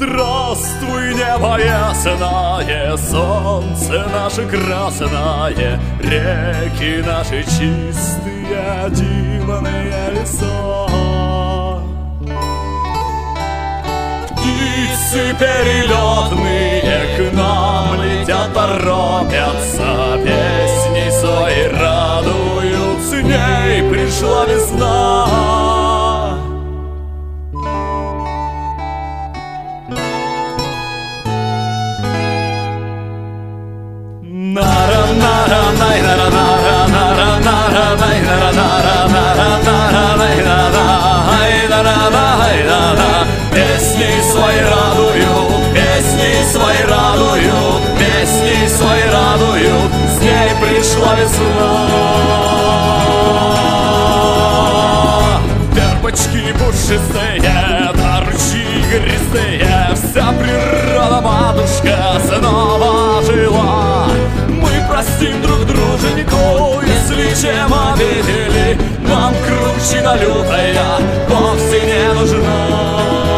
Здравствуй, небо ясное, солнце наше красное, реки наши чистые, дивные леса. Птицы перелетные к нам летят, торопятся, песней своей радуют, с ней пришла весна. Песни свои радуют, песни свои радуют, песни свои радуют, с ней пришла весна. Вербочки пушистые, торчи игристые, вся природа, матушка, снова жила. Мы простим друг друженьку, если чем обидели, нам кручина лютая вовсе не нужна.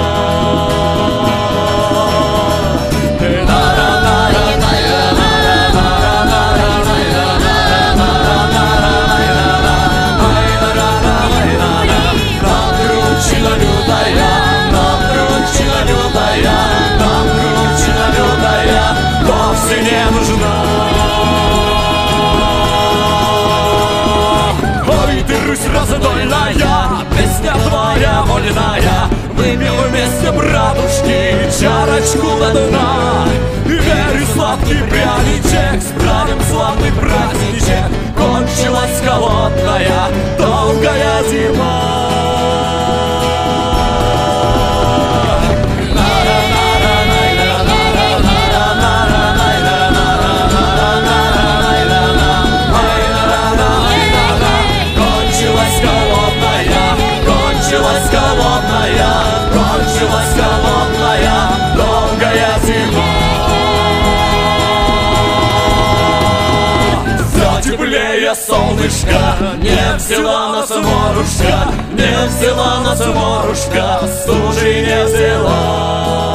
Раздольная, песня твоя вольная, выпьем вместе, братушки, чарочку до дна. Верю, сладкий пряничек, справим славный праздничек, кончилась холодная, долгая зима. Солнышко, не взяла нас морушка, не взяла нас морушка, стужи не взяла.